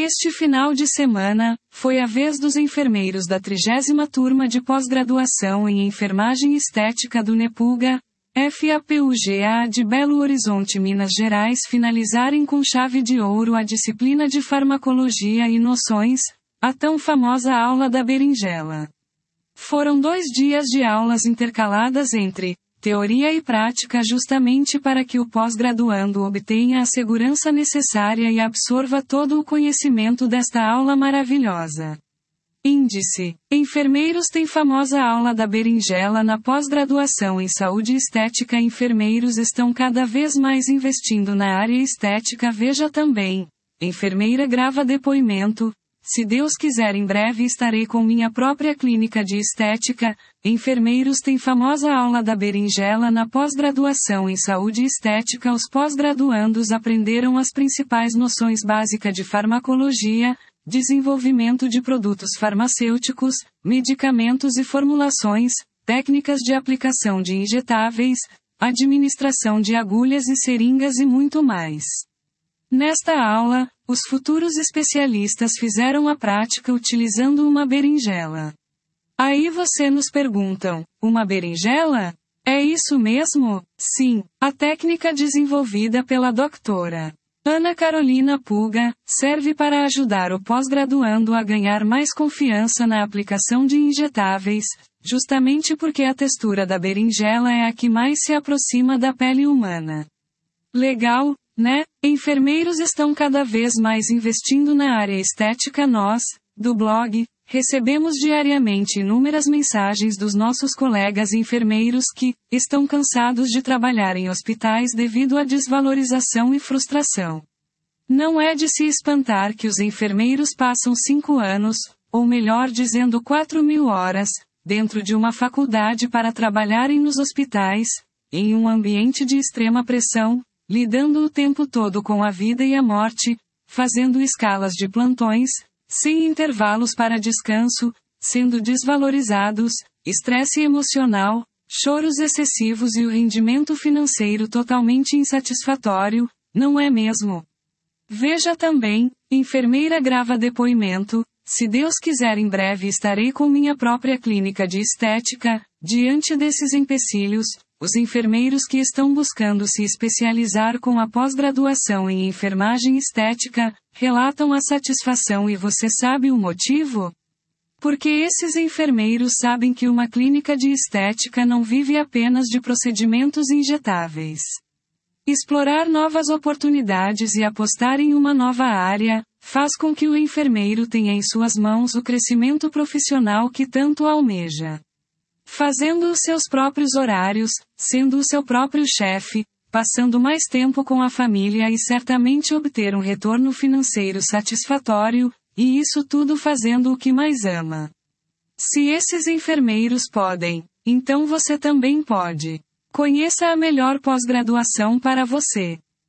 Neste final de semana, foi a vez dos enfermeiros da 30ª turma de pós-graduação em Enfermagem Estética do NEPUGA, FAPUGA de Belo Horizonte, Minas Gerais finalizarem com chave de ouro a disciplina de Farmacologia e Noções, a tão famosa aula da berinjela. Foram 2 dias de aulas intercaladas entre teoria e prática justamente para que o pós-graduando obtenha a segurança necessária e absorva todo o conhecimento desta aula maravilhosa. Índice: enfermeiros têm famosa aula da berinjela na pós-graduação em saúde estética. Enfermeiros estão cada vez mais investindo na área estética. Veja também. Enfermeira grava depoimento. Se Deus quiser, em breve estarei com minha própria clínica de estética. Enfermeiros têm famosa aula da berinjela na pós-graduação em saúde estética. Os pós-graduandos aprenderam as principais noções básicas de farmacologia, desenvolvimento de produtos farmacêuticos, medicamentos e formulações, técnicas de aplicação de injetáveis, administração de agulhas e seringas e muito mais. Nesta aula, os futuros especialistas fizeram a prática utilizando uma berinjela. Aí você nos perguntam, uma berinjela? É isso mesmo? Sim, a técnica desenvolvida pela doutora Ana Carolina Puga serve para ajudar o pós-graduando a ganhar mais confiança na aplicação de injetáveis, justamente porque a textura da berinjela é a que mais se aproxima da pele humana. Legal, né? Enfermeiros estão cada vez mais investindo na área estética. Nós, do blog, recebemos diariamente inúmeras mensagens dos nossos colegas enfermeiros que estão cansados de trabalhar em hospitais devido à desvalorização e frustração. Não é de se espantar que os enfermeiros passam 5 anos, ou melhor dizendo 4.000 horas, dentro de uma faculdade para trabalharem nos hospitais, em um ambiente de extrema pressão, lidando o tempo todo com a vida e a morte, fazendo escalas de plantões, sem intervalos para descanso, sendo desvalorizados, estresse emocional, choros excessivos e o rendimento financeiro totalmente insatisfatório, não é mesmo? Veja também, enfermeira grava depoimento. Se Deus quiser, em breve estarei com minha própria clínica de estética. Diante desses empecilhos, os enfermeiros que estão buscando se especializar com a pós-graduação em enfermagem estética, relatam a satisfação. E você sabe o motivo? Porque esses enfermeiros sabem que uma clínica de estética não vive apenas de procedimentos injetáveis. Explorar novas oportunidades e apostar em uma nova área, faz com que o enfermeiro tenha em suas mãos o crescimento profissional que tanto almeja. Fazendo os seus próprios horários, sendo o seu próprio chefe, passando mais tempo com a família e certamente obter um retorno financeiro satisfatório, e isso tudo fazendo o que mais ama. Se esses enfermeiros podem, então você também pode. Conheça a melhor pós-graduação para você.